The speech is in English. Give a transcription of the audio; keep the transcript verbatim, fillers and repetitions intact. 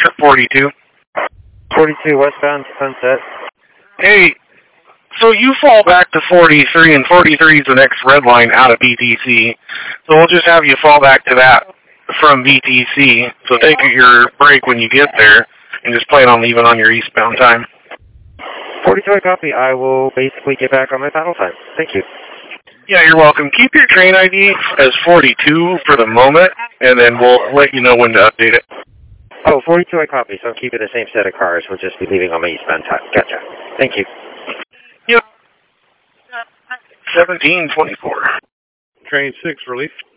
forty-two. forty-two westbound Sunset. Hey, so you fall back to forty-three, and forty-three is the next red line out of B T C. So we'll just have you fall back to that from B T C. So take your break when you get there, and just plan on leaving on your eastbound time. forty-two, I copy. I will basically get back on my paddle time. Thank you. Yeah, you're welcome. Keep your train I D as forty-two for the moment, and then we'll let you know when to update it. Oh, forty-two, I copy, so I'm keeping the same set of cars. We'll just be leaving on my eastbound time. Gotcha. Thank you. Yep. seventeen twenty-four. Train six, relief.